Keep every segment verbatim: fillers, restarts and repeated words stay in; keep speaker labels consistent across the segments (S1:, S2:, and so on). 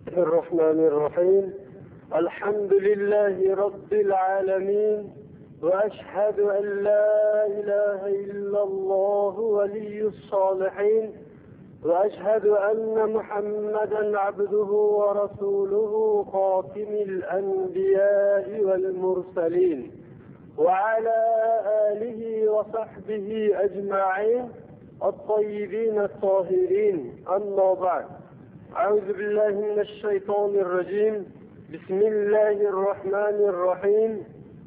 S1: الرحمن الرحيم. الحمد لله رب العالمين، وأشهد أن لا إله إلا الله ولي الصالحين، وأشهد أن محمدا عبده ورسوله خاتم الأنبياء والمرسلين، وعلى آله وصحبه أجمعين الطيبين الطاهرين. أما بعد، أعوذ بالله من الشيطان الرجيم. بسم الله الرحمن الرحيم.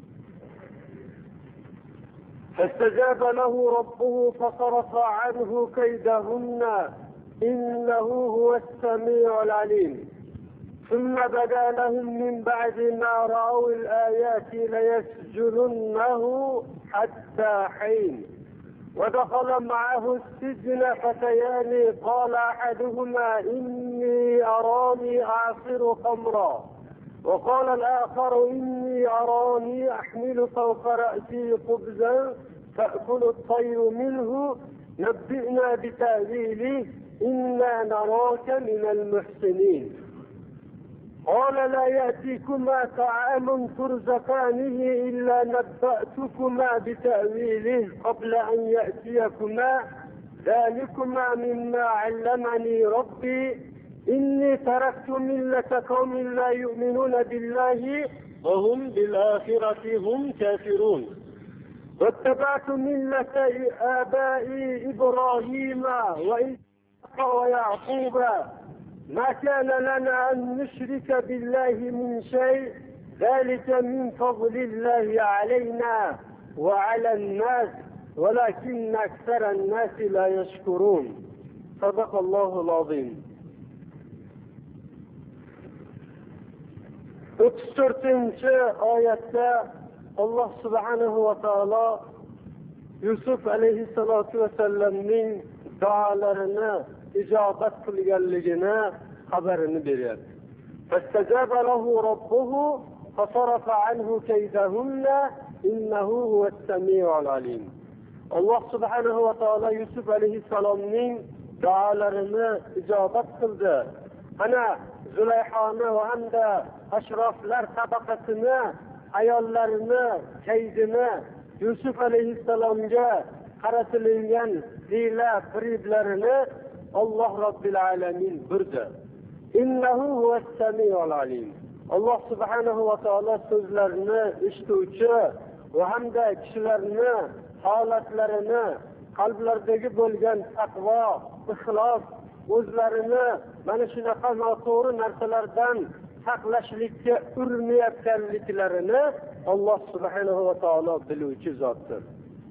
S1: فاستجاب له ربه فصرف عنه كيدهن إنه هو السميع العليم. ثم بدا لهم من بعد ما رأوا الآيات ليسجننه حتى حين. ودخل معه السجن فتيان قال أحدهما إني أراني أعصر خمرا، وقال الآخر إني أراني أحمل فوق رأسي خبزا تأكل الطير منه نبئنا بتأويله إنا نراك من المحسنين. قال لا يأتيكما طعام ترزقانه إلا نبأتكما بتأويله قبل أن يأتيكما ذلكما مما علمني ربي إني تركت ملة قوم لا يؤمنون بالله وهم بالآخرة هم كافرون، واتبعت ملة آبائي إبراهيم وإسحاق ويعقوب ما كان لنا أن نشرك بالله من شيء ذلك من فضل الله علينا وعلى الناس ولكن أكثر الناس لا يشكرون. صدق الله العظيم. o'ttiz to'rtinchi oyatda Alloh subhanahu va taolo Yusuf alayhissalatu vasallamning duolarini ijobat qilganligini xabarini beryapti. فاستجاب له ربه فصرف عنه كيدهن إنه هو السميع العليم. Alloh subhanahu va taolo Yusuf alayhissalomning duolarini ijobat qildi. Ana Zulayhoni va hamda ashroflar tabaqasini, ayollarini, kaydini Yusuf alayhissalomga qaratilgan hiyla firiblarini Alloh Robbil alamin burdi. Innahu huwas-sami'ul alim. Alloh subhanahu va taolo so'zlarini eshituvchi va hamda kishilarni holatlarini, qalblaridagi bo'lgan taqvo, ixlos, o'zlarini mana shunaqa noto'g'ri narsalardan saqlashlikka urinayotganliklarini Alloh subhanahu va taolo biluvchi zotdir.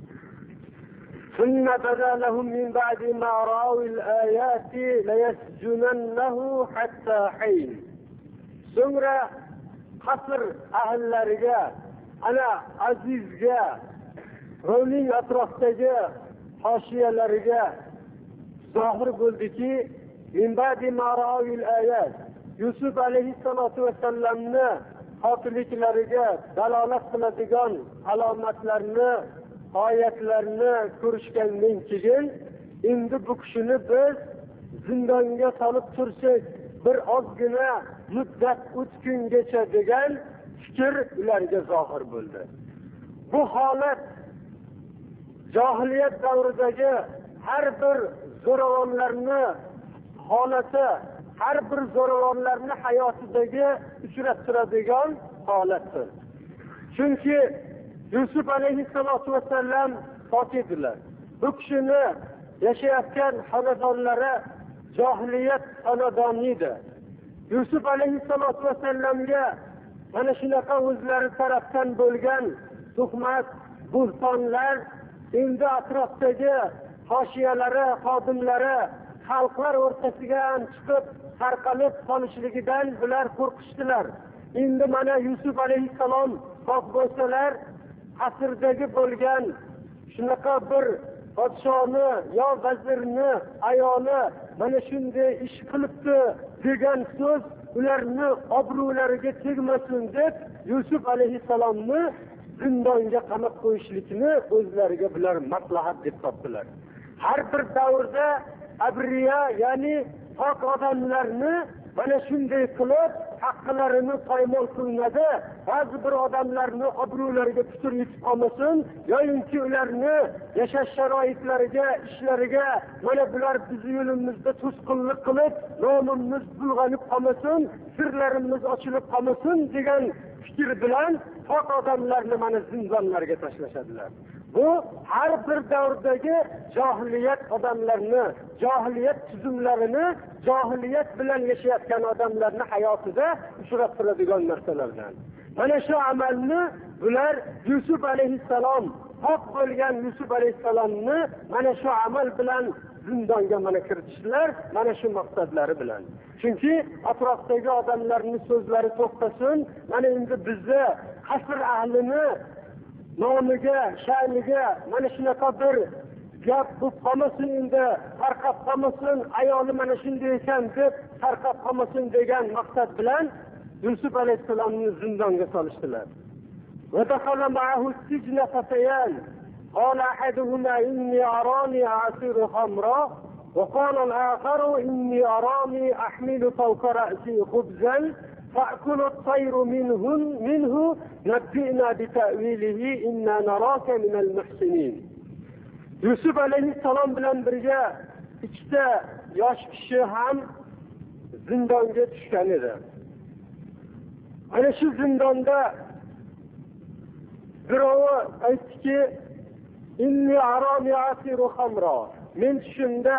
S1: ثم بدا لهم من بعد ما رأوا الآيات ليسجننه حتى حين. So'ngra qasr ahllariga, ana azizga, uning atrofidagi hoshiyalariga zohir bo'ldiki, min ba'di ma ra'ul ayat, Yusuf alayhissalatu vasallamni qotilliklariga dalolat qiladigan alomatlarni, oyatlarni ko'rishgandan keyin endi bu kishini biz zindonga solib tursak bir ozgina muddat o'tgungacha degan fikr ularga zohir bo'ldi. Bu holat jahiliyat davridagi har bir zo'ravonlarni holati, har bir zo'ravonlarni hayotidagi uchrab turadigan holatdir. Chunki Yusuf alayhissalatu vasallam fotihdilar. Bu kishini yashayotgan xonadonlari jahiliyat xonadoniydi. Yusuf alayhissalatu vasallamga mana shunaqa o'zlari tarafdan bo'lgan tuhmat, buhtonlar endi atrofdagi hoshiyalari, xodimlari, xalqlar o'rtasiga chiqib tarqalib qolishligidan bular qo'rqishdilar. Endi mana Yusuf alayhissalom qoq bo'lsalar asrdagi bo'lgan shunaqa bir podshoni yo vazirni ayoli mana shunday ish qilibdi degan so'z ularni obro'lariga tegmasin deb Yusuf alayhissalomni zindonga qamab qo'yishlikni o'zlariga bular maslahat deb topdilar. Har bir davrda abriya, ya'ni pok odamlarni mana shunday qilib haqqlarini poymol qilinadi. Ba'zi bir odamlarni obro'lariga putur yetib qolmasin, yoki ularni yashash sharoitlariga, ishlariga mana bular bizni yo'limizda to'sqinlik qilib, nomimiz bulg'anib qolmasin, sirlarimiz ochilib qolmasin degan fikr bilan pok odamlarni mana zindonlarga tashlashadilar. Bu har bir davrdagi johiliyat odamlarni, johiliyat tuzumlarini, johiliyat bilan yashayotgan odamlarni hayotida uchrab turadigan narsalardan. Mana shu amalni bular Yusuf alayhissalom, pok bo'lgan Yusuf alayhissalomni mana shu amal bilan zindonga mana kiritishdilar, mana shu maqsadlari bilan. Chunki atrofdagi odamlarning so'zlari to'xtasin, mana endi bizni qasr ahlini nomiga, sha'niga mana shunaqa bir gap bo'lib qolmasin, endi tarqab qolmasin, ayoli mana shunday ekan deb tarqab qolmasin degan maqsad bilan Yusuf alayhissalomni zindonga solishdilar. Va dakhala ma'ahu sijna fatayan. Qala ahaduhuma inni arani asiru khamra wa qala al-akharu inni arani ahmilu fawqa ra'si khubzan فأكل الطير منهن منه نبئنا بتأويله إنا نراك من المحسنين. Yusuf alayhissalom bilan birga ikkita yosh kishi ham zindonga tushgan edi. Ana shu zindonda birovi aytdiki, inni arani asiru khamra. Men tushimda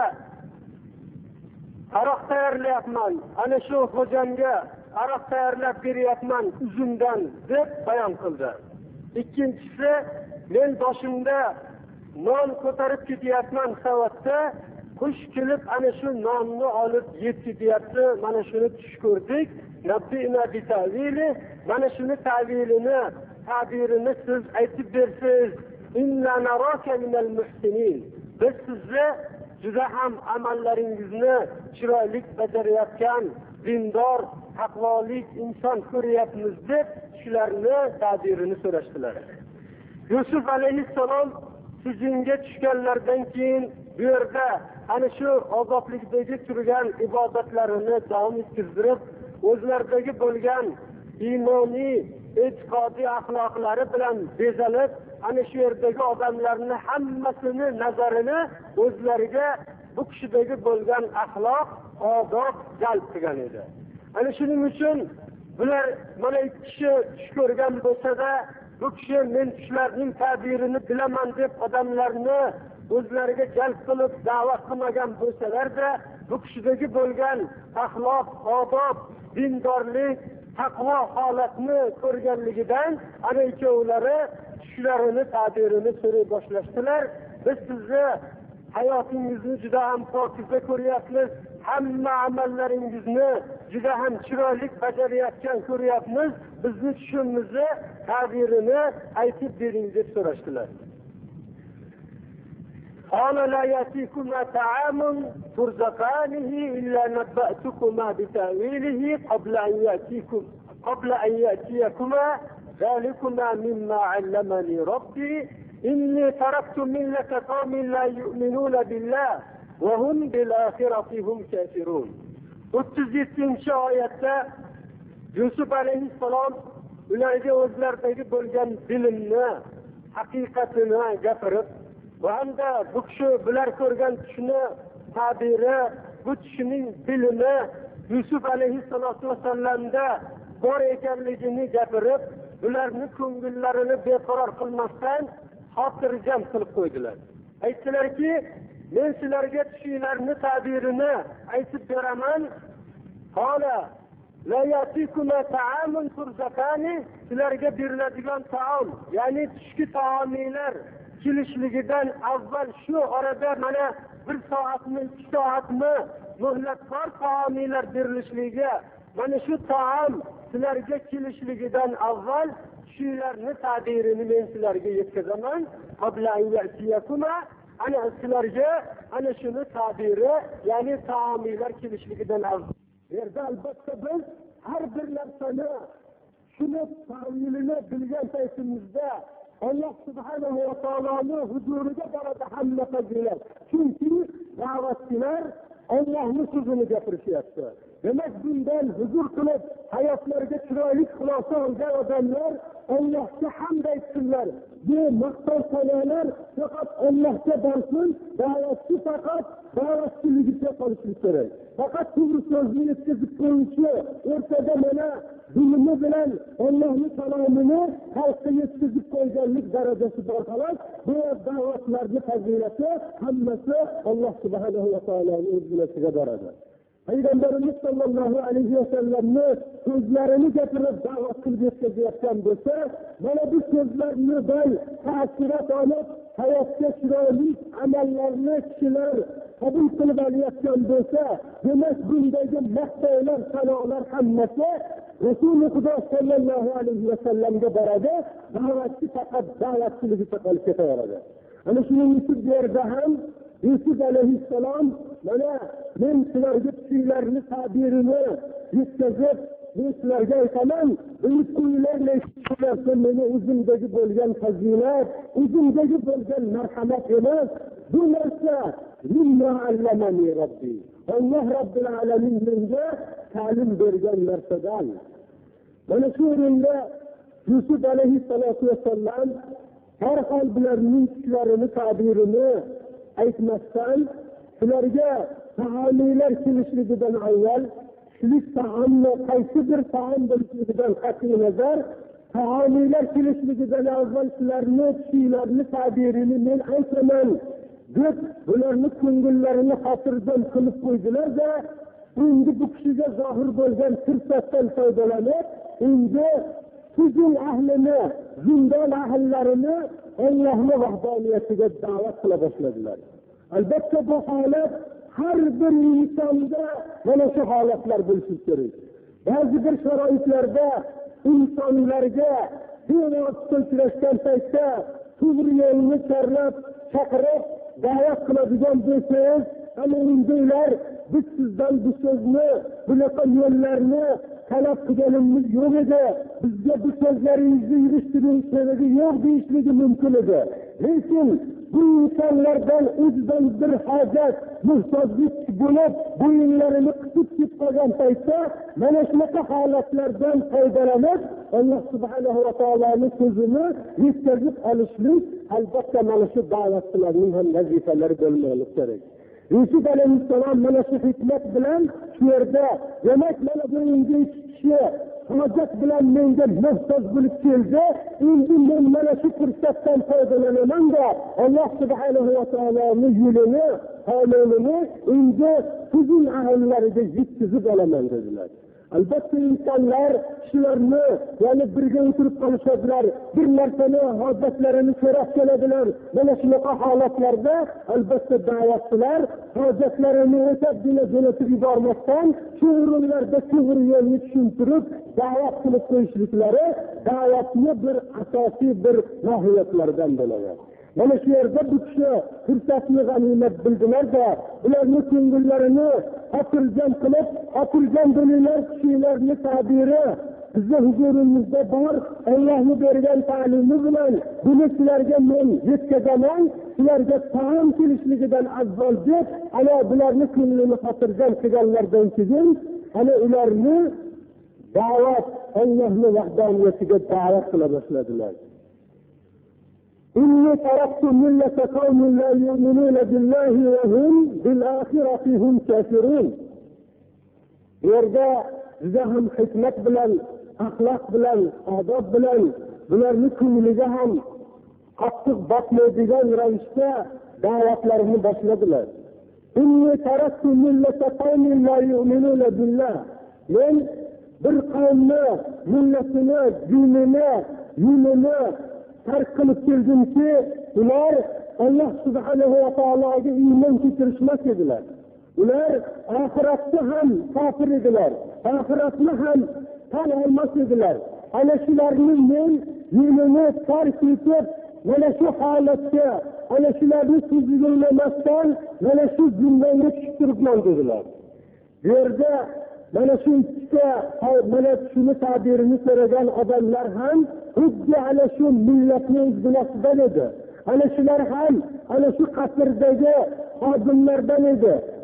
S1: aroq tayyorlayapman. Ana shu xo'jamga aroq tayyorlab beryapman uzumdan deb bayon qildi. Ikkinchisi, men boshimda non ko'tarib ketyapman savatda, qush kelib ana shu nonni olib yeb ketyapti. Mana shuni tush ko'rdik. Nabbina bitavili, mana shuni ta'vilini, ta'birini siz aytib bersiz. Inna naraka minal muhsinin. Biz sizni juda ham amallaringizni chiroyli bajarayotgan dindor, taqvolik inson ko'ryapmiz deb shularni ta'birini so'rashdilar. Yusuf alayhissalom sijinga tushganlardan keyin bu yerda ana shu ozodlikdagi turgan ibodatlarini davom ettirib, o'zlaridagi bo'lgan iymoniy, e'tiqodiy axloqlari bilan bezalib, ana shu yerdagi odamlarni hammasini nazarini o'zlariga bu kishidagi bo'lgan axloq, odob jalb qilgan edi. Ana shuning uchun bular mana ikki kishi tush ko'rgan bo'lsa-da, bu kishi men tushlarning ta'birini bilaman deb odamlarni o'zlariga jalb qilib da'vat qilmagan bo'lsalar-da, bu kishidagi bo'lgan axloq, odob, dindorlik, taqvo holatni ko'rganligidan ana ikkovlari tushlarini, ta'birini so'ray boshlashdilar. Biz sizni hayotingizni juda ham pokiza ko'ryapmiz, hamma amallaringizni juda ham chiroyli bajarayotgan ko'ryapmiz. Bizni tushimizni, ta'birini aytib bering deb so'rashdilar. Qala la yatikuma ta'amun turzaqanihi illa nabba'tukuma bitawilihi qabla an yatikum qabla an yatiyakuma zalikuma mimma 'allamani rabbi inni taraktu millata qaumin la yu'minuna billah wa hum bil akhirati hum kafirun. o'ttiz yettinchi oyatda Yusuf alayhissalom ularga o'zlaridagi bo'lgan bilimni, haqiqatini gapirib, va hamda bu kishi bular ko'rgan tushni ta'biri, bu tushning bilimi Yusuf alayhissalatu vasallamda bor ekanligini gapirib, ularni ko'ngillarini beqaror qilmasdan xotirjam qilib qo'ydilar. Aytdilarki, men sizlarga tushinglarni ta'birini aytib beraman. Qala la yatikuma ta'amun turzaqani, sizlarga beriladigan taom, ya'ni tushki taomlar kelishligidan avval shu orada mana bir soatmi, ikki soatmi muhlatlar taomlar berilishligiga, mana shu taom sizlarga kelishligidan avval shularni ta'birini men sizlarga yetkazaman. Qabla an ya'tiyakuma, ana sizlarga ana shuni ta'biri, ya'ni taomlar kelishligidan avval. Yerda albatta biz har bir narsani shuni ta'vilini bilgan paytimizda Allah subhanahu wa ta'ala'nın huzuruna barada hamle kaziler. Çünkü davetçiler Allohning so'zini gapirishyapti. Demak, bundan huzur qilib hayotlariga chiroyli xulosa olgan odamlar Allohga hamd aytsinlar. Bu maqtov sanolar faqat Allohga borsin, da'vatchi faqat da'vatchiligicha qolishi kerak. Faqat to'g'ri so'zni yetkazib qo'yishi, o'rtada mana bilimi bilan Allohning salomini xalqqa yetkazib qo'yganlik darajasi bor xolos. Bu da'vatlarning fazilati hammasi Alloh subhanahu va taoloning o'ziga boradi. Payg'ambarimiz sollallohu alayhi vasallamni so'zlarini gapirib da'vat qilib yetkazayotgan bo'lsa, mana bu so'zlarni bal ta'sirat olib hayotga chiroyli amallarni kishilar qabul qilib olayotgan bo'lsa, demak bundagi maqtovlar, sanolar hammasi Rasululloh Xudo sollallohu alayhi vasallamga boradi. Da'vatchi faqat da'vatchiligicha qolib ketaveradi. Ana shuning uchun bu yerda ham Yusuf alayhissalom mana men sizlarga tushinglarni tabirini yetkazib, men sizlarga aytaman, buni qo'yinglar, meni o'zimdagi bo'lgan fazilat, o'zimdagi bo'lgan marhamat emas. Bu narsa mimma allamani Robbi. Alloh Robbil alamin menga ta'lim bergan narsadan. Mana shu o'rinda Yusuf alayhissalatu vassalam har xil bularning tushlarini, tabirini aytmasdan, ularga taomlar kelishligidan avval shulik taomni qaysi bir taom bo'lishligidan qat'iy nazar, taomlar kelishligidan avval shularni tushlarini, tabirini men aytaman deb bularni ko'ngillarini xotirjam qilib qo'ydilar-da, endi bu kishiga zohir bo'lgan fursatdan foydalanib, endi sijin ahlini, zindon ahlarini Allohning vahdoniyatiga da'vat qila boshladilar. Albatta bu holat har bir insonda mana shu holatlar bo'lishi kerak. Ba'zi bir sharoitlarda insonlarga bevosita uchrashgan paytda to'g'ri yo'lni chorlab, chaqirib da'vat qiladigan bo'lsangiz, ana undaylar biz sizdan bu so'zni, bunaqa yo'llarni talab qilganimiz yo'q edi. Bizga bu so'zlaringizni yurishtirishning sababi yo'q deyishligi mumkin edi. Lekin bu insonlardan o'zidan bir hojat, muhtojlik bo'lib, bo'yinlarini qisib ketib qolgan paytda mana shunaqa holatlardan foydalanib, Alloh subhanahu va taoloning so'zini yetkazib olishlik albatta mana shu da'vatchilarning ham vazifalari bo'lmoqligi kerak. Yusuf alayhissalom mana shu hikmat bilan shu yerda, demak mana bu endi kishi hojat bilan menga muhtoj bo'lib keldi, endi men mana shu fursatdan foydalanaman-da, Alloh subhanahu va taoloning yo'lini, qonunini endi sizning ahllariga yetkazib olaman dedilar. Albatta insonlar shularni, ya'ni birga o'tirib qolishadilar, bir narsani hojatlarini so'rab keladilar. Mana shunaqa holatlarda albatta da'vatchilar hojatlarini o'tabgina jo'natib yubormasdan, shu o'rinlarda to'g'ri yo'lni tushuntirib, da'vat qilib qo'yishliklari da'vatni bir asosiy bir mohiyatlardan bo'ladi. Mana shu yerda bu kishi fursatni g'animat bildilar-da, ularning ko'ngillarini xotirjam qilib, xotirjam bo'linglar, kishilarning ta'biri bizni huzurimizda bor, Allohning bergan ta'limi bilan buni sizlarga men yetkazaman, sizlarga taom kelishligidan avval deb, ana bularning ko'nglini xotirjam qilganlardan keyin ana ularni da'vat, Allohning vahdoniyatiga da'vat qila boshladilar. إني تركت ملة قوم لا يؤمنون بالله وهم بالآخرة هم كافرون. Yerda juda ham hikmat bilan, axloq bilan, odob bilan bularning ko'ngliga ham qattiq botmaydigan ravishda da'vatlarini boshladilar. إني تركت ملة قوم لا يؤمنون بالله. Men bir qavmni millatini, dinini, yo'lini tark qilib keldimki, ular Alloh subhanahu va taologa iymon keltirishmas edilar. Ular oxiratda ham kofir edilar, oxiratni ham tan olmas edilar. Ana shularni men yo'lini tark etib, mana shu holatga, ana shularni so'ziga uylamasdan, mana shu zindonga tushib turibman dedilar. Bu yerda mana shu ikkita, mana shuni ta'birini so'ragan odamlar ham xuddi ana shu millatning o'zginasidan edi. Ana shular ham ana shu qasrdagi xodimlardan edi.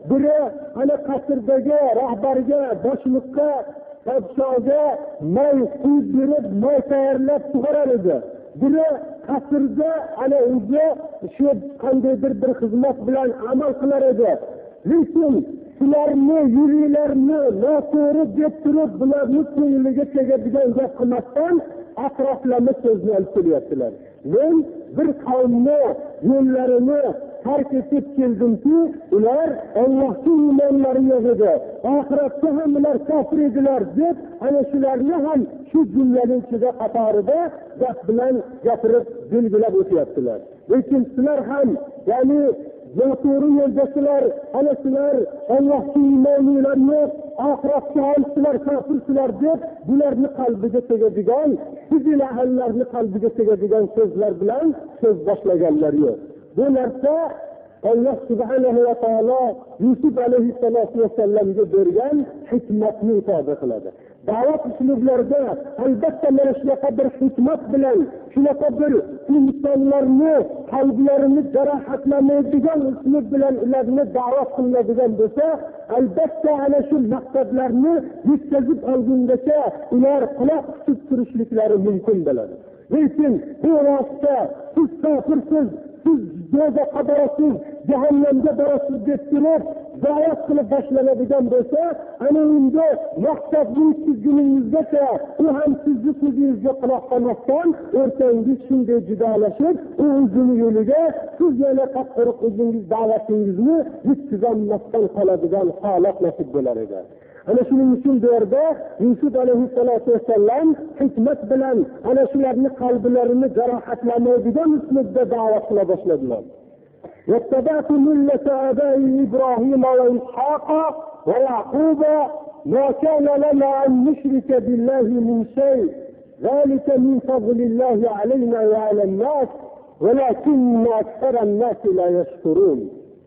S1: biri ana qasrdagi rahbarga, boshliqqa, podshoga moy quyib berib, moy tayyorlab sug'orar edi. Biri qasrda ana o'zi shu qandaydir bir xizmat bilan amal qilar edi. Lekin shularni, yurilarni noto'g'ri deb turib, bularni ko'ngliga tegadigan gap qilmasdan atroflarni so'zni olib kelyaptilar. Men bir qavmni yo'llarini tark etib keldimki, ular Allohning iymonlari yo'q edi. Oxiratda ham ular kofir edilar deb, ana shularni ham shu jumlaning ichida qatorida gap bilan gapirib belgilab o'tyaptilar. Lekin sizlar ham, ya'ni noto'g'ri yo'ldasilar, ana sizlar Allohning iymonlari yo'q, oxiratda ham sizlar kofirsilar deb, bularni qalbiga tegadigan, sizil ahllarni qalbiga tegadigan so'zlar bilan so'z boshlaganlar yo'q. Bu narsa Alloh subhanahu va taolo Yusuf alayhissalatu vasallamga bergan hikmatni ifoda qiladi. Da'vat uslublarida albatta mana shunaqa bir hikmat bilan, shunaqa bir insonlarni qalblarini jarohatlamaydigan uslub bilan ularni da'vat qiladigan bo'lsa, albatta ana shu maqsadlarni yetkazib olgungacha ular quloq tutib turishliklari mumkin bo'ladi. Lekin bu vaqtda siz kofirsiz, siz do'zaxga borasiz, jahannamga borasiz deb turib da'vat qilib boshlanadigan bo'lsa, ana unda maqsadni yetkazguningizgacha u ham sizni so'zingizga quloq solmasdan o'rtangiz shunday jidolashib, u o'zini yo'liga siz yana qattiq o'zingiz da'vatingizni yetkazolmasdan qoladigan holat nasib bo'lar edi. Ana shuning uchun bu yerda Yusuf alayhissalatu vasallam hikmat bilan ana shularni qalblarini jarohatlamaydigan uslubda da'vat qila boshladilar. واتبعت ملة آبائي إبراهيم وإسحاق ويعقوب ما كان لنا أن نشرك بالله من شيء ذلك من فضل الله علينا وعلى الناس ولكن أكثر الناس لا يشكرون.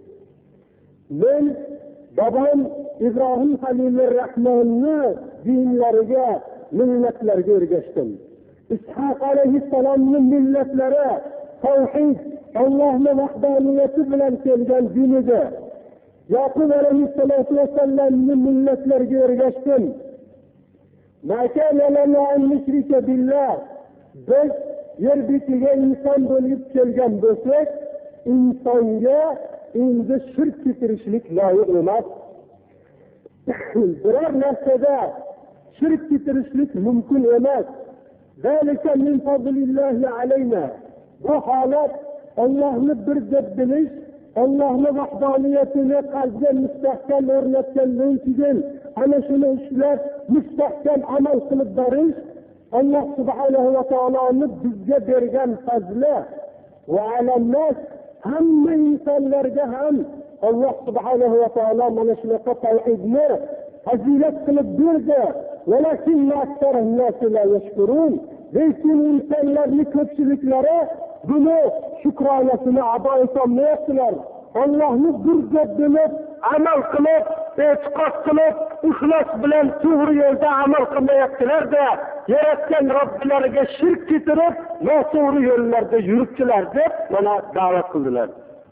S1: من babam İbrahim Halilur Rahmanni dinlariga, millatlarga ergashdim. İshaq alayhissalomning millatlari tavhid, Allohning vahdaniyati bilan kelgan din edi. Yaqub alayhissalatu vasallamning millatlariga ergashdim. Ma kana lana an nushrika billah. Biz yer betiga inson bo'lib kelgan bo'lsak, insonga endi shirk keltirishlik loyiq emas. Biror narsada shirk keltirishlik mumkin emas. Zalika min fadlillahi alayna. Bu holat Allohni bir deb bilish, Allohning vahdaniyatini qalbga mustahkam o'rnatgandan keyin ana shuni ishlab mustahkam amal qilib borish Alloh subhanahu va taoloning bizga bergan fazli va alamnas hamma insonlarga ham Alloh subhanahu va taolo mana shunaqa tavhidni fazilat qilib berdi. Walakin aktharun nas la yashkurun. Lekin insonlarning ko'pchiliklari buni shukronasini ado etolmayaptilar. Allohni bir deb bilib, amal qilib, e'tiqod qilib, ixlos bilan to'g'ri yo'lda amal qilmayaptilar-da, yaratgan Robbilariga shirk keltirib, noto'g'ri yo'llarda yuribdilar deb mana da'vat qildilar.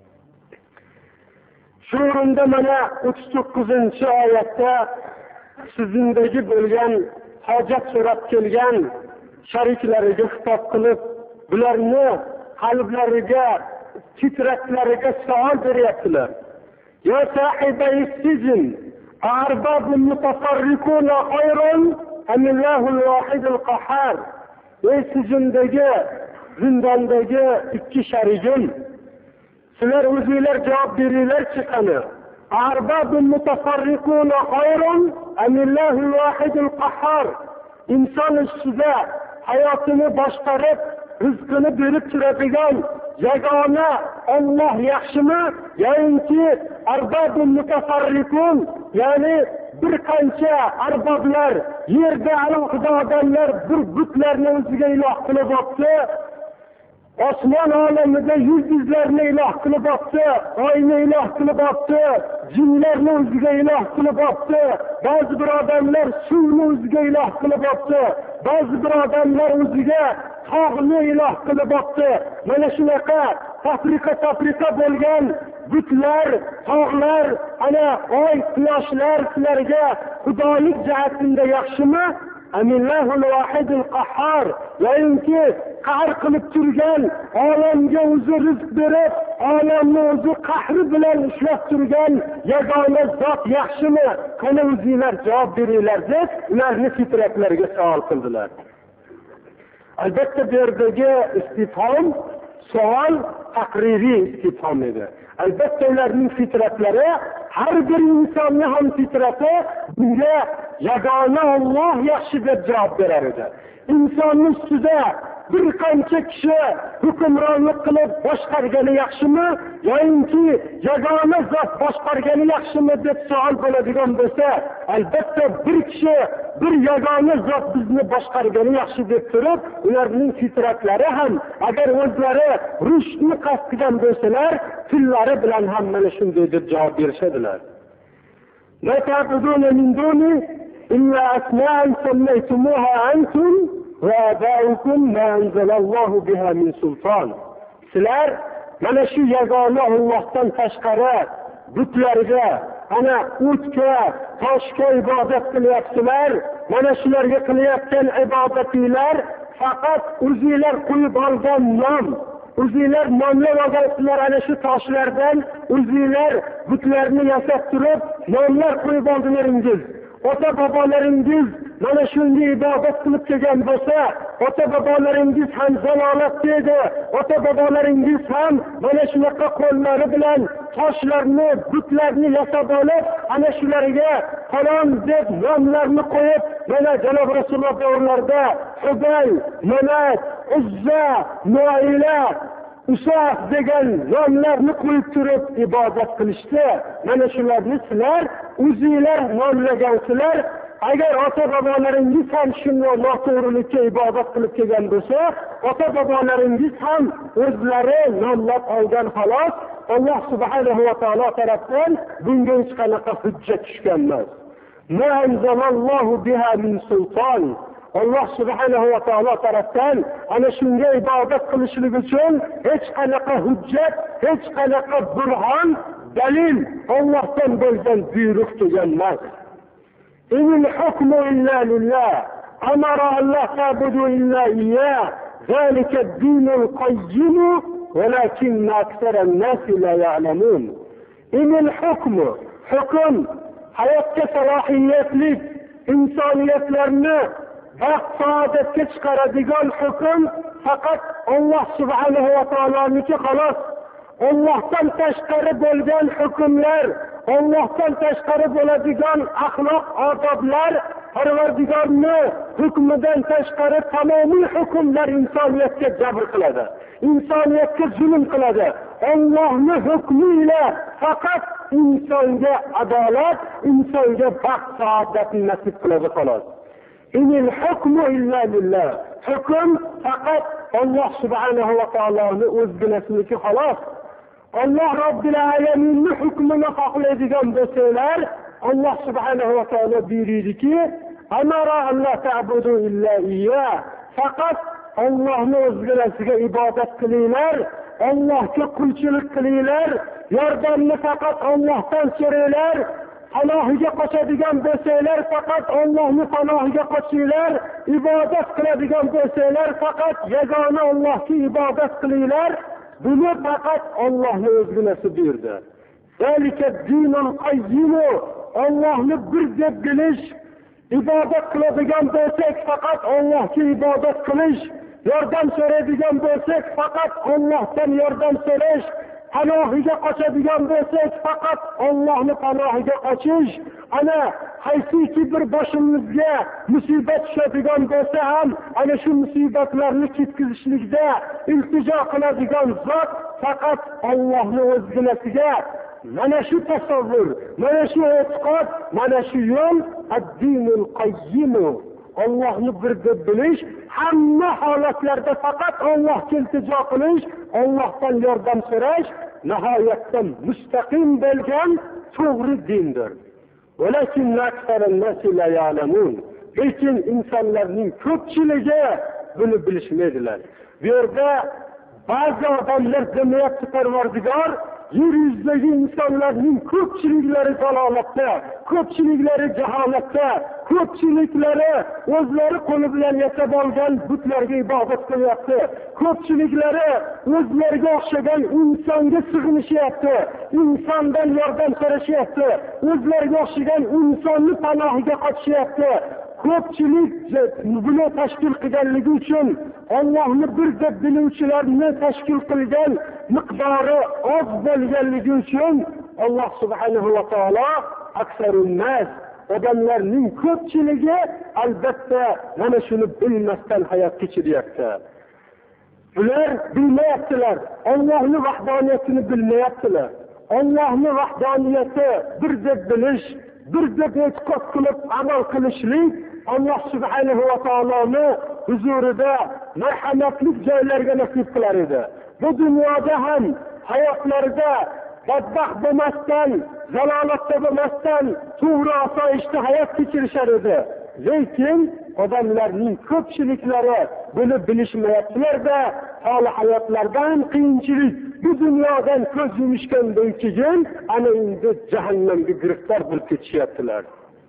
S1: Shu o'rinda mana o'ttiz to'qqizinchi oyatda sizindagi bo'lgan hojat so'rab kelgan shariklariga xitob qilib, bularni qalblariga, titraklariga savol beryaptilar. Ya sahibay sijn, arbabun mutafarriquna khayrun am Allahul vahidul qahhar. Ey sijindagi, zindondagi ikki sharigim, sizlar o'zingizlar javob beringlar-chi qani. Arbabun mutafarriquna khayrun am Allahul vahidul qahhar. Inson ustida hayotini boshqarib, rizqini berib turadigan yagona Alloh yaxshimi, yoki arbabun mutafarriqun, ya'ni bir qancha arboblar, yerda alohida odamlar bir butlarni o'ziga iloh qilib olibdi, osmon olamida yulduzlarni iloh qilib olibdi, oyni iloh qilib olibdi, jinlarni o'ziga iloh qilib olibdi, ba'zi bir odamlar suvni o'ziga iloh qilib olibdi, ba'zi bir odamlar o'ziga tog'ni iloh qilib olibdi. Mana shunaqa tafriqa tafriqa bo'lgan butlar, tog'lar, ana oy, quyoshlar sizlarga xudolik jihatida yaxshimi? Amillahul vahidul qahhar, yoinki qahr qilib turgan, olamga o'zi rizq berib, olamni o'zi qahri bilan ushlab turgan yagona zot yaxshimi? Qani o'zinglar javob beringlar deb ularni fitratlariga savol qildilar. Albatta bu yerdagi istifhom savol taqririy istifhom edi. Albatta ularning fitratlari, har bir insonning ham fitrati bunga yagona Alloh yaxshi deb javob berar edi. Insonning ustida bir qancha kishi hukmronlik qilib boshqargani yaxshimi yoinki yagona zot boshqargani yaxshimi deb savol bo'ladigan bo'lsa, albatta bir kishi bir yagona zot bizni boshqargani yaxshi deb turib, ularning fitratlari ham agar o'zlari rushdni qasd qilgan bo'lsalar, tillari bilan ham mana shunday deb javob berishadilar. La ta'buduna min duni illa asma'an sammaytumuha antum وَاَبَاؤُكُمْ مَا أَنْزَلَ اللّٰهُ بِهَا مِنْ سُلْطَانٍ. Sizler mana shu yagona Allohdan tashqari butlarga, ana o'tga, toshga ibodat qilyapsizlar. Mana shularga qilayotgan ibodatinglar faqat o'zingizlar qo'yib olgan nom, o'zingizlar nomlab olgansizlar. Ana shu toshlardan o'zingizlar butlarni yasab turib nomlar qo'yib oldingiz. Ota bobolaringiz mana shunga ibodat qilib kelgan bo'lsa, ota bobolaringiz ham zalolat dedi. Ota bobolaringiz ham mana shunaqa qo'llari bilan toshlarni, butlarni yasab olib, ana shularga falon deb nomlarni qo'yib, mana janob Rasululloh davrlarida Hubay, Manat, Uzza, Muayla, Usaf degan nomlarni qo'yib turib ibodat qilishdi. Mana shularni sizlar o'zingizlar nomlagansizlar. Agar ota bobolaringiz ham shunday noto'g'rilikka ibodat qilib kelgan bo'lsa, ota bobolaringiz ham o'zlari nomlab olgan xolos. Alloh subhanahu va taolo tarafdan bunga hech qanaqa hujjat tushgan emas. Ma anzalallohu biha min sulton. Alloh subhanahu va taolo tarafdan ana shunga ibodat qilishlik uchun hech qanaqa hujjat, hech qanaqa burhon, dalil Allohdan bo'lgan buyruq kelgan emas. Inil hukmu illa lillah. Amara alla ta'budu illa iyyah. Zalika ad-dinul qayyim, walakinna aktharan nasi la ya'lamun. Inil hukmu, hukm hayotga salohiyatlik, insoniyatlarni baxt saodatga chiqaradigan hukm faqat Alloh subhanahu va taoloniki xolos. Allohdan tashqari bo'lgan hukmlar, Allohdan tashqari bo'ladigan axloq, odoblar, Parvardigorning hukmidan tashqari tamomiy hukmlar insoniyatga jabr qiladi, insoniyatga zulm qiladi. Allohning hukmi ila faqat insonga adolat, insonga baxt saodatni nasib qiladi xolos. Inil hukmu illa lillah. Hukm faqat Alloh subhanahu va taoloning o'zginasiki xolos. Alloh Robbil alaminning hukmini xohlaydigan bo'lsalar, Alloh subhanahu va taolo buyuridiki, amara alla ta'budu illa iyyah. Faqat Allohning o'zginasiga ibodat qilinglar, Allohga qulchilik qilinglar, yordamni faqat Allohdan so'ranglar. Panohiga qochadigan bo'lsanglar faqat Allohning panohiga qochinglar, ibodat qiladigan bo'lsanglar faqat yagona Allohga ibodat qilinglar. Buni faqat Allohning o'zginasi buyurdi. Zalika ad-dinul qayyim. Allohni bir deb bilish, ibodat qiladigan bo'lsak faqat Allohga ibodat qilish, yordam so'raydigan bo'lsak faqat Allohdan yordam so'rash, panohiga qochadigan bo'lsak faqat Allohning panohiga qochish. Ana qaysiki bir boshimizga musibat tushadigan bo'lsa ham ana shu musibatlarni ketkizishlikda iltijo qiladigan zot faqat Allohning o'zginasiga. Mana shu tasavvur, mana shu e'tiqod, mana shu yo'l ad-dinul qayyim. Allohni bir deb bilish, hamma holatlarda faqat Allohga iltijo qilish, Allohdan yordam so'rash nihoyatda mustaqim bo'lgan to'g'ri dindir. Walakin aktharan nasi la ya'lamun. Lekin insonlarning ko'pchiligi buni bilishmaydilar. Bu yerda ba'zi odamlar demayapti Parvardigor, yer yuzidagi insonlarning ko'pchiliklari dalolatda, ko'pchiliklari jaholatda, ko'pchiliklari o'zlari qo'li bilan yasab olgan butlarga ibodat qilyapti. Ko'pchiliklari o'zlariga o'xshagan insonga sig'inishyapti, insondan yordam so'rashyapti, o'zlariga o'xshagan insonni panohiga qochishyapti. Ko'pchilik buni tashkil qilganligi uchun Allohni bir deb biluvchilarni tashkil qilgan miqdori oz bo'lganligi uchun Alloh subhanahu va taolo aksarun nas, odamlarning ko'pchiligi albatta mana shuni bilmasdan hayot kechiryapti. Ular bilmayaptilar, Allohning vahdaniyatini bilmayaptilar. Allohning vahdaniyati bir deb bilish, bir deb e'tiqod qilib amal qilishlik Alloh subhanahu va taoloni huzurida marhamatli joylarga nasib qilar edi. Bu dunyoda ham hayotlarida badbaxt bo'lmasdan, zalolatda bo'lmasdan to'g'ri osoyishta hayot kechirishar edi. Lekin odamlarning ko'pchiliklari buni bilishmayaptilar-da, hali hayotlardan qiyinchilik, bu dunyodan ko'z yumishgandan keyin ana endi jahannamga giriftor bo'lib ketishyaptilar.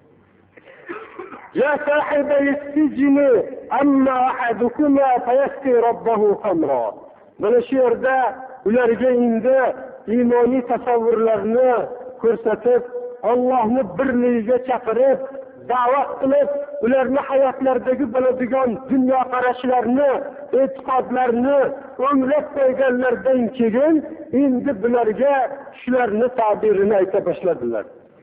S1: Ya sahibi sijni amma ahadukuma fayasqi robbahu khamra. Mana shu yerda ularga endi iymoniy tasavvurlarni ko'rsatib, Allohni birligiga chaqirib, da'vat qilib, ularning hayotlaridagi bo'ladigan dunyo qarashlarini, e'tiqodlarni o'nglab qo'yganlardan keyin endi bularga shularni ta'birini ayta boshladilar.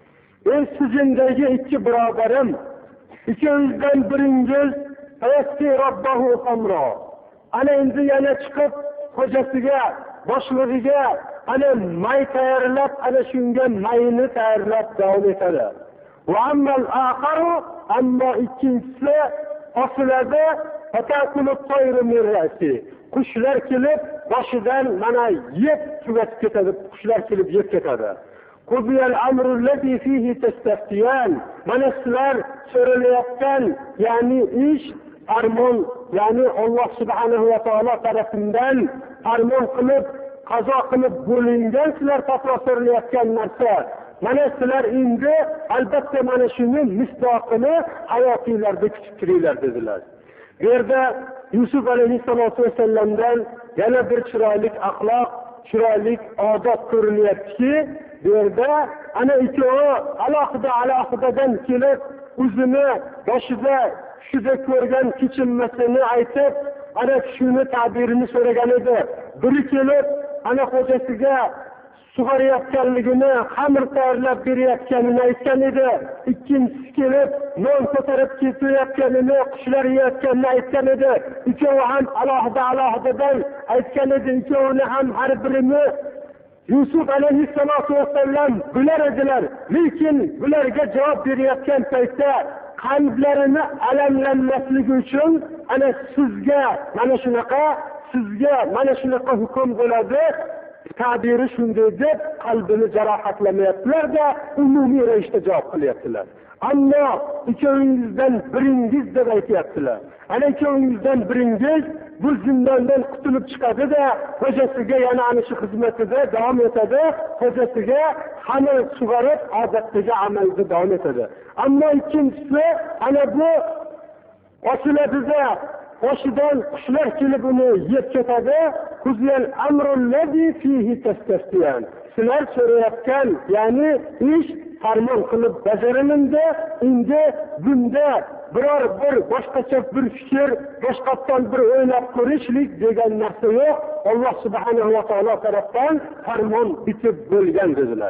S1: Ey sizindagi ikki birodarim, ikkinizdan biringiz fayasqi robbahu khamra. Ana endi yana chiqib xo'jasiga, boshlig'iga ana may tayyorlab, ana shunga mayni tayyorlab davom etadi. Va ammal akharu, ammo ikkinchisi osilada fatakulut tayru min ra'si. Qushlar kelib boshidan mana yeb tugatib ketadi, qushlar kelib yeb ketadi. Qudiyal amru allazi fihi tastaftiyan. Mana sizlar so'ralayotgan, ya'ni ish farmon, ya'ni Alloh subhanahu va taolo tarafidan farmon qilib, qazo qilib bo'lingan sizlar topshirilayotgan narsa. Mana sizlar endi albatta mana shuni misdoqini hayotingizda kutib turinglar dedilar. Bu yerda Yusuf alayhissalatu vasallamdan yana bir chiroyli axloq, chiroyli odat ko'rinyaptiki, bu yerda ana ikkovi alohida alohidadan kelib, o'zini boshida shunda ko'rgan kechinmasini aytib, ana shuni ta'birini so'ragan edi. Biri kelib, ana xo'jasiga sug'orayotganligini, xamir tayyorlab berayotganini aytgan edi. Ikkinchisi kelib, non ko'tarib ketayotganini, qushlar yeyotganini aytgan edi. Ikkovi ham alohida alohidadan aytgan edi. Ikkovini ham har birini Yusuf alayhissalatu vassallam bilar edilar. Lekin bularga javob berayotgan paytda qalblarini alamlanmasligi uchun ana sizga mana shunaqa, sizga mana shunaqa hukm bo'ladi, ta'biri shunday deb qalbini jarohatlamayaptilar-da, umumiy ravishda javob qilyaptilar. Ammo ikkovingizdan biringiz deb aytyaptilar. Ana ikkovingizdan biringiz bu zindondan qutulib chiqadi-da, xo'jasiga yana ana shu xizmatida davom etadi, xo'jasiga xamir sug'orib, odatdagi amalda davom etadi. Ammo ikkinchisi ana bu osiladi-da, boshidan qushlar kelib uni yeb ketadi. Quziyal amrullazi fihi tastaftiyan. Sizlar so'rayotgan, ya'ni ish farmon qilib bajarilindi. Endi bunda biror bir boshqacha bir fikr, boshqatdan bir o'ylab ko'rishlik degan narsa yo'q. Alloh subhanahu va taolo tarafdan farmon bitib bo'lgan dedilar.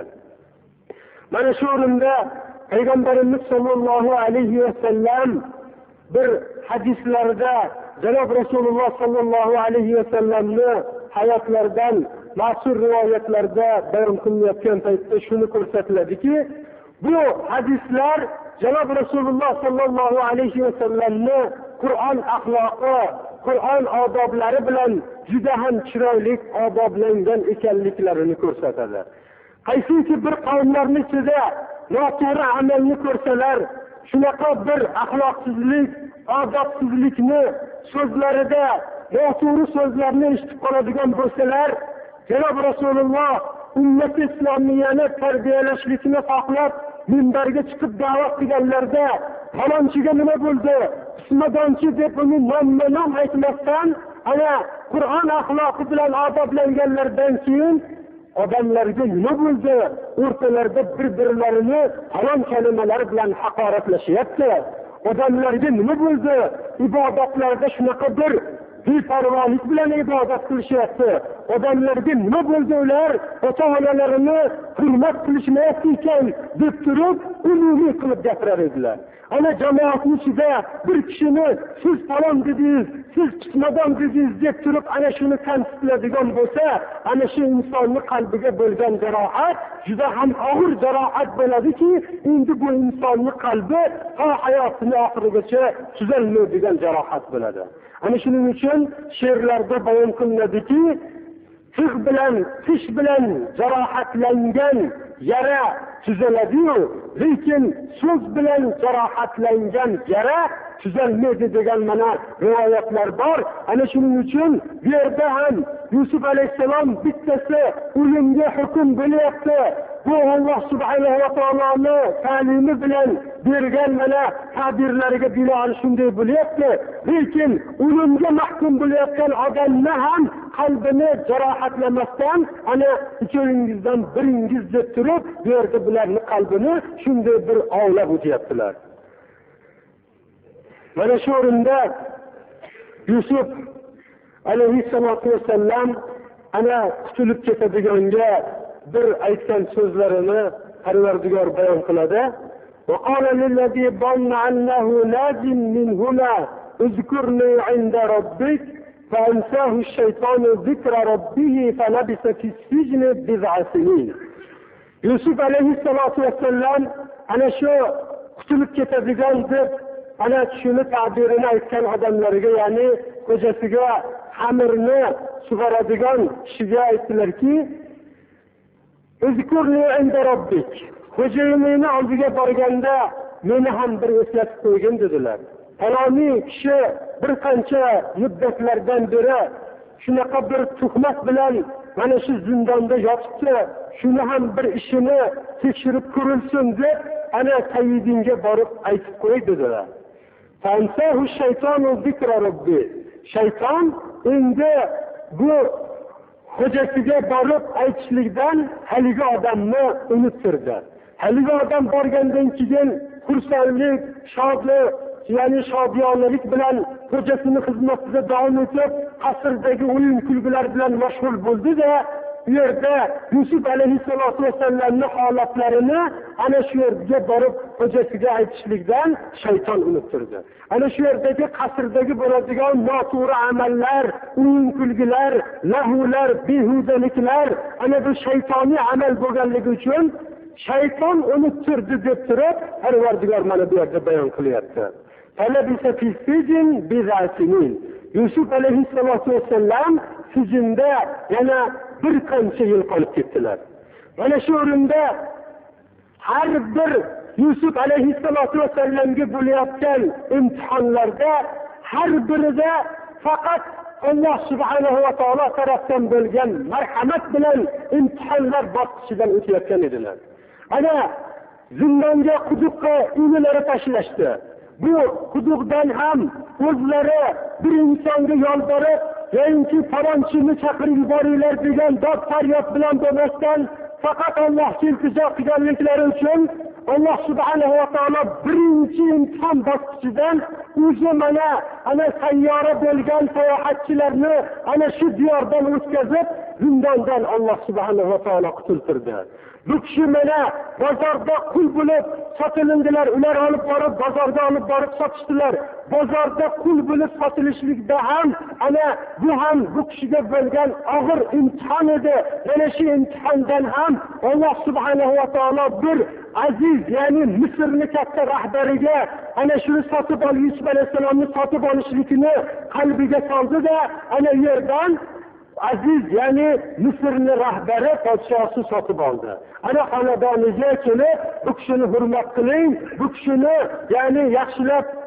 S1: Mana shu o'rinda Payg'ambarimiz sollallohu alayhi va sallam bir hadislarda Janob Rasululloh sollallohu alayhi va sallamni hayotlaridan ma'sur rivoyatlarda bayon qilinayotgan paytda shuni ko'rsatiladiki, bu hadislar Janob Rasululloh sollallohu alayhi va sallamni Qur'on axloqi, Qur'on odoblari bilan juda ham chiroyli odoblangan ekanliklarini ko'rsatadi. Qaysiki bir qavmlarning ichida noto'g'ri amalni ko'rsalar, shunaqa bir axloqsizlik, odobsizlikni so'zlarida noto'g'ri so'zlarni eshitib qoladigan bo'lsalar, Janob Rasululloh ummat islomiyani tarbiyalashlikni xohlab minbarga chiqib da'vat qilganlarda falonchiga nima bo'ldi, qismadonchi deb uni nomma-nom aytmasdan ana Qur'on axloqi bilan odoblanganlardan keyin odamlarga nima bo'ldi? O'rtalarida bir-birlarini falon kalimalar bilan haqoratlashyapti. Odamlarga nima bo'ldi? Ibodatlarda shunaqa bir beparvolik bilan ibodat qilishyapti. Odamlarga nima bo'ldi? Ular ota-onalarini hurmat qilishmayapti ekan deb turib, umumiy qilib gapirar edilar. Ana jamoatning ichida bir kishini siz falon dedingiz, siz qismadon dedingiz deb turib, ana shuni kamsitiladigan bo'lsa, ana shu insonning qalbiga bo'lgan jarohat juda ham og'ir jarohat bo'ladiki, endi bu insonning qalbi to hayotining oxirigacha tuzalmaydigan jarohat bo'ladi. Ana shuning uchun she'rlarda bayon qilinadiki, tig' bilan, tish bilan jarohatlangan yara tuzaladi-yu, lekin so'z bilan jarohatlangan yara tuzalmaydi degan mana rivoyatlar bor. Ana shuning uchun bu yerda ham Yusuf alayhisalom bittasi o'limga hukm bo'lyapti. Bu Alloh subhanahu va taoloning ta'limi bilan bergan mana ta'birlariga binoan shunday bo'lyapti. Lekin o'limga mahkum bo'layotgan odamni ham qalbini jarohatlamasdan ana ikkalingizdan biringiz deb turib, bu yerda bularning qalbini shunday bir ovlab o'tyaptilar. Mana shu o'rinda Yusuf alayhissalatu vassalam ana qutulib ketadiganga bir aytgan so'zlarini Parvardigor bayon qiladi. Va qala lillazi dhanna annahu najim minhuma uzkurni 'inda robbik fa ansahu ash-shaytanu dhikra rabbih fa labisa fi as-sijni bid'a sinin. Yusuf alayhissalatu vassalam ana shu qutulib ketadigan deb ana shuni ta'birini aytgan odamlarga, ya'ni xo'jasiga xamirni sug'oradigan kishiga aytdilarki, "Uzkurni 'inda robbik." Xo'jayinning oldiga borganda meni ham bir eslatib qo'ygin dedilar. Faloni kishi bir qancha muddatlardan beri shunaqa bir tuhmat bilan mana shu zindonda yotibdi. Shuni ham bir ishini tekshirib ko'rilsin deb ana sayyidinga borib aytib qo'y dedilar. Fansahu shaytonu zikra robbi. Shayton endi bu xo'jasiga borib aytishlikdan haligi odamni unuttirdi. Haligi odam borgandan keyin xursandlik, shodlik, ya'ni shodiyonlik bilan xo'jasining xizmatida davom etib, qasrdagi o'yin kulgular bilan mashg'ul bo'ldi-da, bu yerda Yusuf alayhissalatu vasallamning holatlarini ana shu yerga borib xo'jasiga aytishlikdan shayton unuttirdi. Ana shu yerdagi qasrdagi bo'ladigan noto'g'ri amallar, o'yin kulgular, lahular, behudaliklar ana bu shaytoniy amal bo'lganligi uchun shayton unuttirdi deb turib Parvardigor mana bu yerda bayon qilyapti. Talabisa fi sijn bizasinin. Yusuf alayhissalatu vasallam sijinda yana bir qancha yil qolib ketdilar. Mana shu o'rinda har bir Yusuf alayhissalatu vasallamga bo'layotgan imtihonlarda har birida faqat Alloh subhanahu va taolo tarafdan bo'lgan marhamat bilan imtihonlar bosqichidan o'tayotgan edilar. Ana zindonga quduqqa uylari tashlashdi. Bu quduqdan ham o'zlari bir insonga yolborib, "Yangi falonchini chaqirib yuboringlar" degan dod faryod bilan bo'lmasdan faqat Allohga iltijo qilganliklari uchun Alloh subhanahu va taolo birinchi imtihon bosqichidan o'zi mana ana sayyora bo'lgan sayohatchilarni ana shu diyordan o'tkazib, zindondan Alloh subhanahu va taolo qutultirdi. Bu kishi mana bozorda qul bo'lib sotilindilar. Ular olib borib bozorga olib borib sotishdilar. Bozorda qul bo'lib sotilishlikda ham ana bu ham bu kishiga bo'lgan og'ir imtihon edi. Mana shu imtihondan ham Alloh subhanahu va taolo bir aziz, ya'ni Misrning katta rahbariga ana shuni sotib olib, Yusuf alayhisalomni sotib olishlikni qalbiga soldi-da, ana yerdan aziz, ya'ni Misrning rahbari podshosi sotib oldi. Ana xonadoniga kelib, bu kishini hurmat qiling, bu kishini ya'ni yaxshilab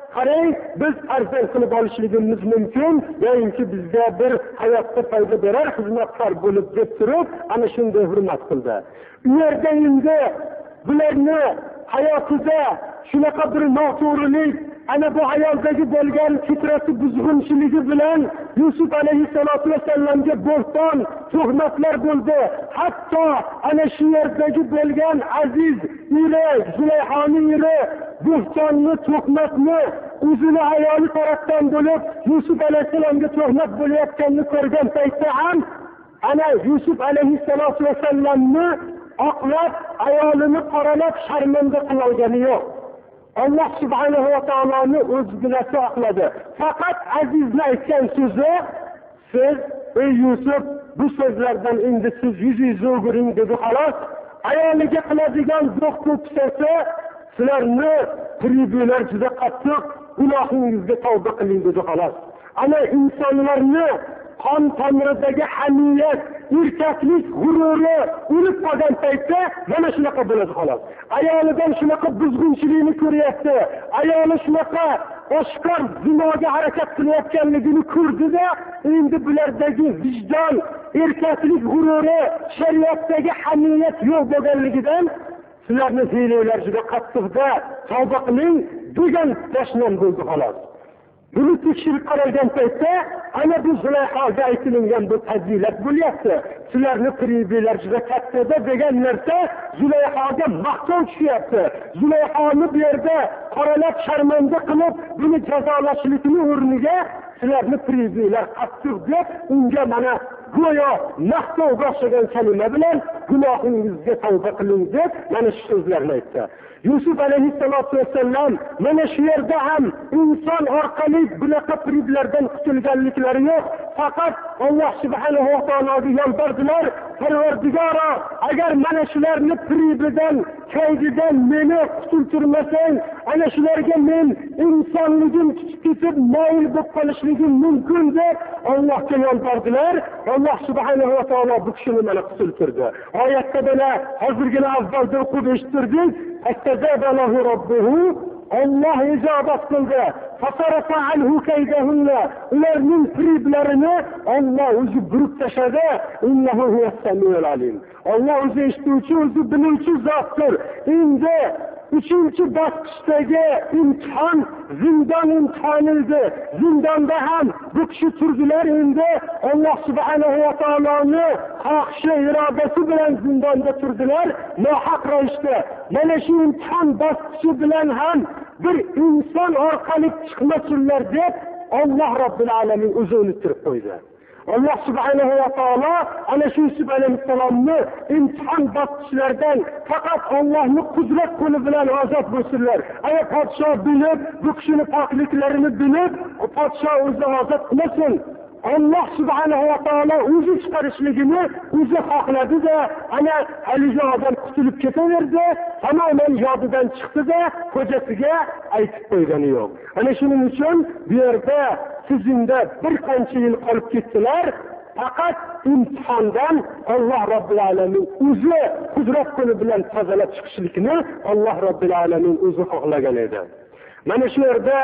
S1: qarang, biz arzon qilib olishligimiz mumkin, yoki bizga bir hayotda foyda berar xizmatkor bo'lib deb turib, ana shunday hurmat qildi. U yerda endi bularni hayotida shunaqa bir noto'g'rilik, ana bu ayoldagi bo'lgan fitrati buzg'unchiligi bilan Yusuf alayhissalatu vasallamga bo'hton, tuhmatlar bo'ldi. Hatto ana shu yerdagi bo'lgan aziz iri, Zulayhoning iri bo'htonni, tuhmatni o'zini ayoli tarafdan bo'lib Yusuf alayhissalomga tuhmat bo'layotganini ko'rgan paytda ham ana Yusuf alayhissalatu vasallamni oqlab, ayolini qoralab sharmanda qilgani yo'q. Allah subhanahu va taoloni o'z bilasi oqladi. Faqat azizning aytgan so'zi, siz ey Yusuf, bu so'zlardan endi siz yuzingizni o'giring dedi xolos. Ayoliga qiladigan do'q-do'qsasi, sizlarni qiliblar juda qattiq, gunohingizga tavba qiling dedi xolos. Ana insonlarni qon tomiridagi hamiyat, erkaklik g'ururi o'lib qolgan paytda mana shunaqa bo'ladi xolos. Ayolidan shunaqa buzg'unchilikni ko'ryapti. Ayoli shunaqa oshkor zinoga harakat qilayotganligini ko'rdi-da, endi bulardagi vijdon, erkaklik g'ururi, shariatdagi hamiyat yo'q bo'lganligidan sizlarni hiylalar juda qattiqda tavba qiling degan boshlan bo'ldi xolos. Buni tekshirib qaralgan paytda ana bu Zulayhoga aytilgan bu fazilat bo'lyapti. Sizlarni qiriblar juda katta degan narsa Zulayhoga maqtov tushyapti. Zulayhoni bu yerda qoralab sharmanda qilib, buni jazolashlikning o'rniga sizlarni qiriblar qattiq deb unga mana go'yo maqtovga o'xshagan kalima bilan gunohingizga tavba qiling deb mana shu so'zlarni aytdi. Yusuf alayhissalatu vasallam mana shu yerda ham inson orqali bunaqa firiblardan qutulganliklari yo'q. Faqat Alloh subhanahu va taologa yolbordilar, Parvardigoro, agar mana shularni firibidan, kaydidan meni qutultirmasang, ana shularga men insonligim tutib ketib, mayl bo'lib qolishligim mumkin deb Allohga yolbordilar. Alloh subhanahu va taolo bu kishini mana qutultirdi. Oyatda bana hozirgina avvalda o'qib eshittirdik. Fastajaba lahu robbuhu, Allah ijobat qildi. Fasarafa anhu kaydahunna, ularning firiblarini Allah o'zi burib tashladi. Innahu huwas-samiul alim. Allah o'zi eshituvchi, o'zi biluvchi zotdir. Endi uchinchi bosqichdagi imtihon zindon imtihoni edi. Zindonda ham bu kishi turdilar. Endi Alloh subhanahu va taoloni xohishi, irodasi bilan zindonda turdilar. Nohaq ravishda. Mana shu imtihon bosqichi bilan ham bir inson orqali chiqmasinlar deb Alloh Robbil alamin o'zi unuttirib qo'ydi. Allah subhanahu va taolo ana shu Yusuf alayhissalomni imtihon bosqichlaridan faqat Allohning qudrat qo'li bilan ozod bo'lsinlar. Agar podsho bilib, bu kishini pokliklarini bilib, podsho o'zi ozod qilsin. Allah subhanahu va taolo o'zi chiqarishligini o'zi xohladi-da, ana haligi odam qutulib ketaverdi, tamoman yodidan chiqdi-da, xo'jasiga aytib qo'ygani yo'q. Ana shuning uchun bu yerda sizinda bir qancha yil qolib ketdilar. Faqat imtihondan Alloh Robbil alamin o'zi qudrat qo'li bilan tozalab chiqishlikni Alloh Robbil alamin o'zi xohlagan edi. Mana shu yerda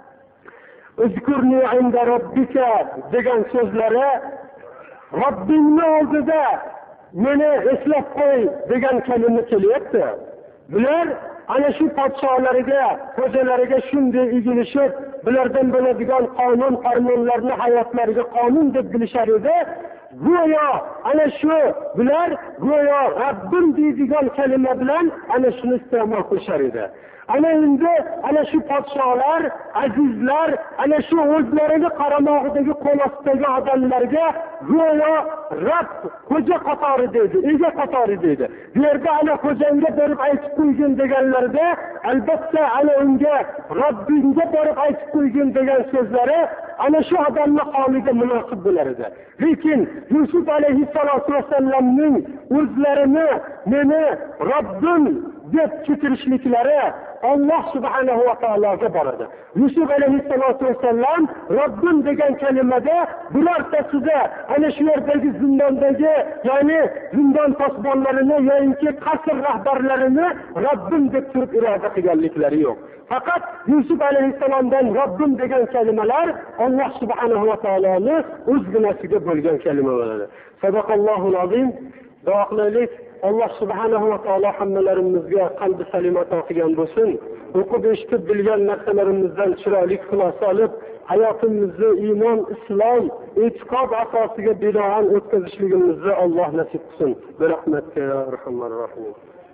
S1: Uzkurni inda robbika degan so'zlari Robbingni oldida meni eslab qo'y degan kalima kelyapti. Bular ana shu podsholariga, xo'jalariga shunday egilishib, bulardan bo'ladigan qonun farmonlarni hayotlariga qonun deb bilishar edi. Go'yo ana shu bular go'yo Rabbim deydigan kalima bilan ana shuni iste'mol qilishar edi. Ana endi ana shu podsholar, azizlar, ana shu o'zlarini qaramog'idagi qo'l ostidagi odamlarga go'yo Rabb xo'ja qatori dedi, ega qatori dedi. Bu yerda ana xo'jangga berib aytib qo'ygin deganlarda, albatta ana unga Robbingga berib aytib qo'ygin degan so'zlari ana shu odamning holiga munosib bo'lar edi. Lekin Yusuf alayhissalatu vasallamning o'zlarini meni Robbim deb ketirishliklari Alloh subhanahu va taologa boradi. Yusuf alayhissalatu vassalam Robbim degan kalimada birortasida ana shu yerdagi zindondagi, ya'ni zindon posbonlarini yoki qasr rahbarlarini Robbim deb turib iroda qilganliklari yo'q. Faqat Yusuf alayhissalomdan Robbim degan kalimalar Alloh subhanahu va taoloning o'zginasiga bo'lgan kalimalar. Sadaqallohul azim. Duo qilaylik. Alloh subhanahu va taolo hammalarimizga qalbi salima ato qilgan bo'lsin. O'qib eshitib bilgan narsalarimizdan chiroyli xulosa olib, hayotimizni iymon, islom, e'tiqod asosiga binoan o'tkazishligimizni Alloh nasib qilsin. Bi rahmatika ya arhamar rohim.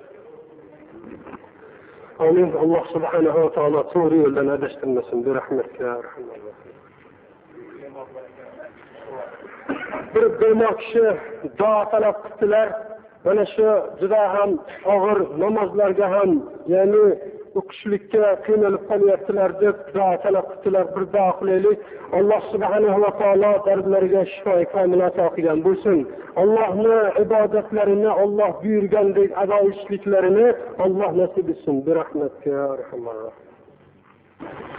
S1: Amin. Alloh subhanahu va taolo to'g'ri yo'ldan adashtirmasin. Bi rahmatika ya arhamar rohim. Bir bemor kishi duo talab qildilar. Mana shu juda ham og'ir namozlarga ham, ya'ni o'qishlikka qiynalib qolyaptilar deb duo talab qildilar. Bir duo qilaylik. Alloh subhanahu va taolo dardlariga shifo kamil ato qilgan bo'lsin. Allohning ibodatlarini Alloh buyurgandek ado etishliklarini Alloh nasib etsin. Bi rahmatika ya arhamar rohim.